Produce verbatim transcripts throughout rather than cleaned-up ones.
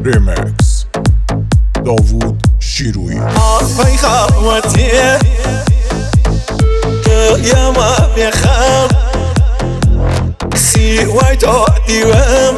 ریمکس داوود شیرویی. آفای خواتیه یا ما بخم سی وای تو دیوم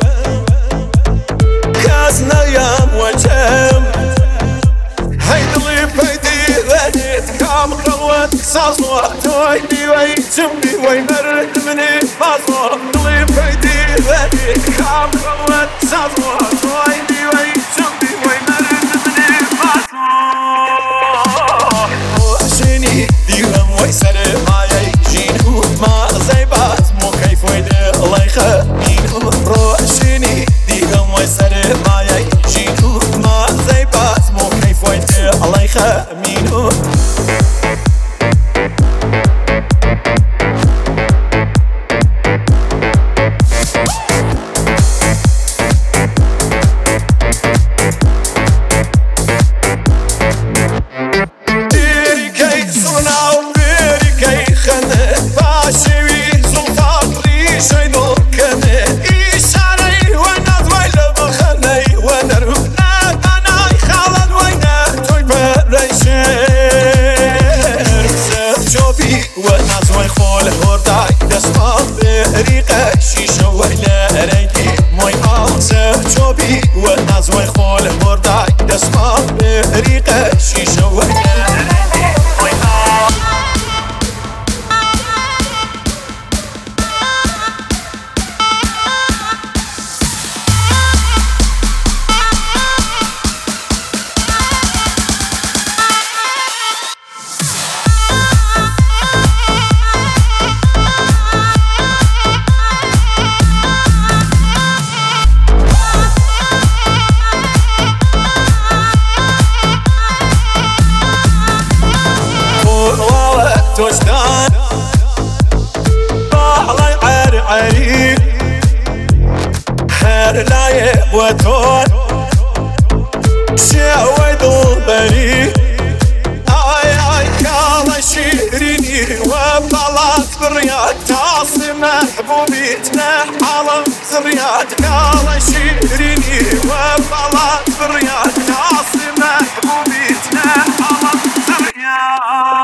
کس نیم و چم هی دلی پیدی ودید کام قوت سازوا توی دیوی چم دیوی مرد منی بازوا دلی پیدی ودید کام قوت سازوا توی دیوی چم دیوی مرد منی بازوا وشنی دیوم وی سر مایه جینو ما زیبات مو کیف ویده الله خمینو روشنی دیوم وی سر مایه جینو ما زیبات مو کیف ویده الله خمینو ونازوي خول هورداي دسمال بريقة شيشة ولا ريدي موي آسف جوبي ونازوي خول هورداي دسمال بريقة شيشة ولا ريدي موي آسف توستان باعلي عار عريق هار لايب وتون شاوي دول بريق اي اي كالا شيريني وبطلات بالرياض تعصي محبوبي تنح عالم زرياد كالا شيريني وبطلات بالرياض تعصي محبوبي تنح عالم زرياد